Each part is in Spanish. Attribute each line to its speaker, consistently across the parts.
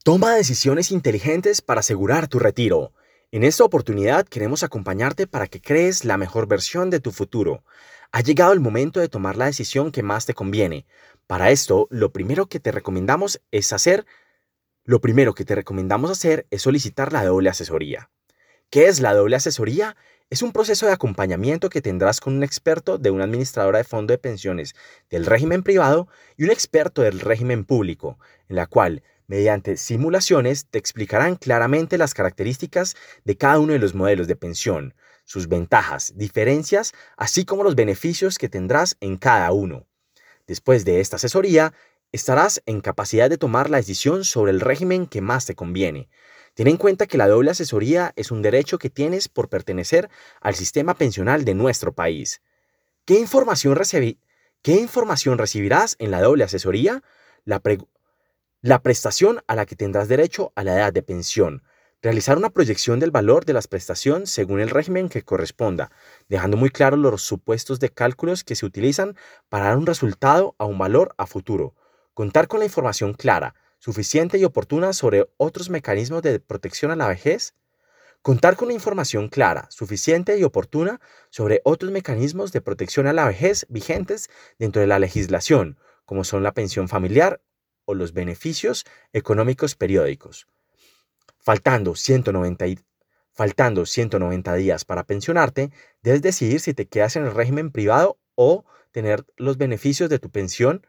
Speaker 1: Toma decisiones inteligentes para asegurar tu retiro. En esta oportunidad queremos acompañarte para que crees la mejor versión de tu futuro. Ha llegado el momento de tomar la decisión que más te conviene. Para esto, lo primero que te recomendamos hacer es solicitar la doble asesoría. ¿Qué es la doble asesoría? Es un proceso de acompañamiento que tendrás con un experto de una administradora de fondo de pensiones del régimen privado y un experto del régimen público, en la cual, mediante simulaciones, te explicarán claramente las características de cada uno de los modelos de pensión, sus ventajas, diferencias, así como los beneficios que tendrás en cada uno. Después de esta asesoría, estarás en capacidad de tomar la decisión sobre el régimen que más te conviene. Ten en cuenta que la doble asesoría es un derecho que tienes por pertenecer al sistema pensional de nuestro país. ¿Qué información, ¿Qué información recibirás en la doble asesoría? La, pre- la prestación a la que tendrás derecho a la edad de pensión. Realizar una proyección del valor de la prestación según el régimen que corresponda, dejando muy claros los supuestos de cálculos que se utilizan para dar un resultado a un valor a futuro. Contar con la información clara, suficiente y oportuna sobre otros mecanismos de protección a la vejez. Contar con la información clara, suficiente y oportuna sobre otros mecanismos de protección a la vejez vigentes dentro de la legislación, como son la pensión familiar o los beneficios económicos periódicos. Faltando 190, y- Faltando 190 días para pensionarte, debes decidir si te quedas en el régimen privado o tener los beneficios de tu pensión.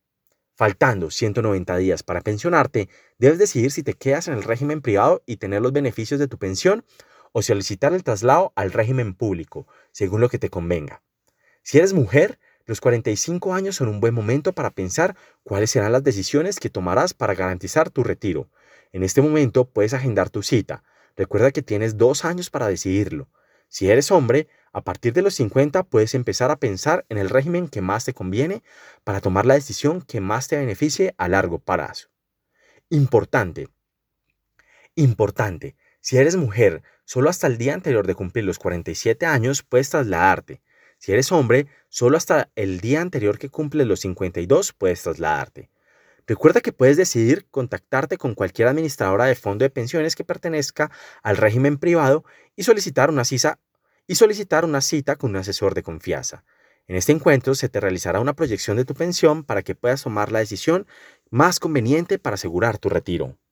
Speaker 1: Faltando 190 días para pensionarte, debes decidir si te quedas en el régimen privado y tener los beneficios de tu pensión o solicitar el traslado al régimen público, según lo que te convenga. Si eres mujer, los 45 años son un buen momento para pensar cuáles serán las decisiones que tomarás para garantizar tu retiro. En este momento puedes agendar tu cita. Recuerda que tienes 2 años para decidirlo. Si eres hombre, a partir de los 50 puedes empezar a pensar en el régimen que más te conviene para tomar la decisión que más te beneficie a largo plazo. Importante, importante, si eres mujer, solo hasta el día anterior de cumplir los 47 años puedes trasladarte. Si eres hombre, solo hasta el día anterior que cumples los 52 puedes trasladarte. Recuerda que puedes decidir contactarte con cualquier administradora de fondo de pensiones que pertenezca al régimen privado y solicitar una cita con un asesor de confianza. En este encuentro se te realizará una proyección de tu pensión para que puedas tomar la decisión más conveniente para asegurar tu retiro.